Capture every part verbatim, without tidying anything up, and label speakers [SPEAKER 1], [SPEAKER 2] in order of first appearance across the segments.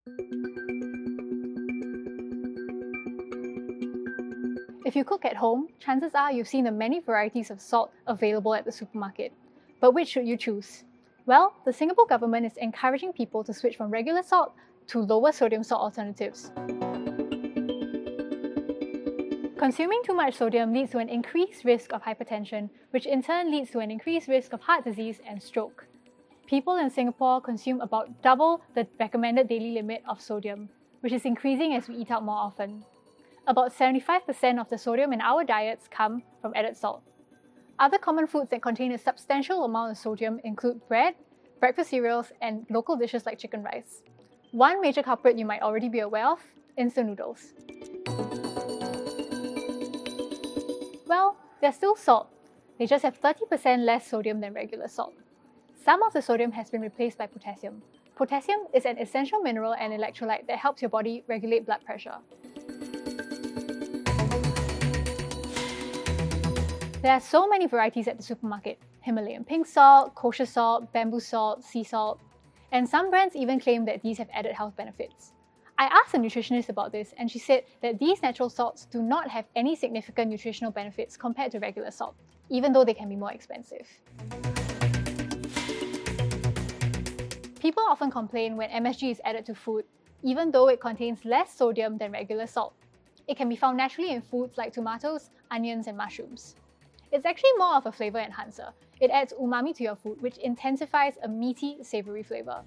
[SPEAKER 1] If you cook at home, chances are you've seen the many varieties of salt available at the supermarket. But which should you choose? Well, the Singapore government is encouraging people to switch from regular salt to lower sodium salt alternatives. Consuming too much sodium leads to an increased risk of hypertension, which in turn leads to an increased risk of heart disease and stroke. People in Singapore consume about double the recommended daily limit of sodium, which is increasing as we eat out more often. About seventy-five percent of the sodium in our diets come from added salt. Other common foods that contain a substantial amount of sodium include bread, breakfast cereals, and local dishes like chicken rice. One major culprit you might already be aware of: instant noodles. Well, they're still salt. They just have thirty percent less sodium than regular salt. Some of the sodium has been replaced by potassium. Potassium is an essential mineral and electrolyte that helps your body regulate blood pressure. There are so many varieties at the supermarket: Himalayan pink salt, kosher salt, bamboo salt, sea salt, and some brands even claim that these have added health benefits. I asked a nutritionist about this, and she said that these natural salts do not have any significant nutritional benefits compared to regular salt, even though they can be more expensive. People often complain when M S G is added to food, even though it contains less sodium than regular salt. It can be found naturally in foods like tomatoes, onions, and mushrooms. It's actually more of a flavor enhancer. It adds umami to your food, which intensifies a meaty, savory flavor.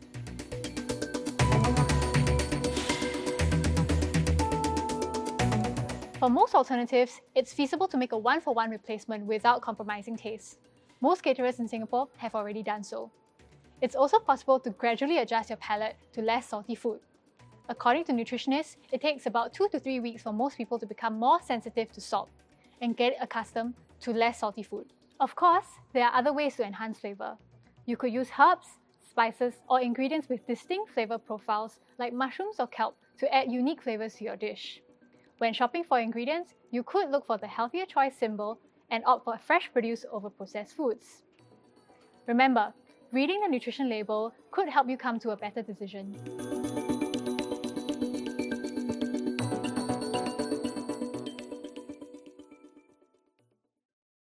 [SPEAKER 1] For most alternatives, it's feasible to make a one-for-one replacement without compromising taste. Most caterers in Singapore have already done so. It's also possible to gradually adjust your palate to less salty food. According to nutritionists, it takes about two to three weeks for most people to become more sensitive to salt and get accustomed to less salty food. Of course, there are other ways to enhance flavor. You could use herbs, spices, or ingredients with distinct flavor profiles like mushrooms or kelp to add unique flavors to your dish. When shopping for ingredients, you could look for the healthier choice symbol and opt for fresh produce over processed foods. Remember, reading the nutrition label could help you come to a better decision.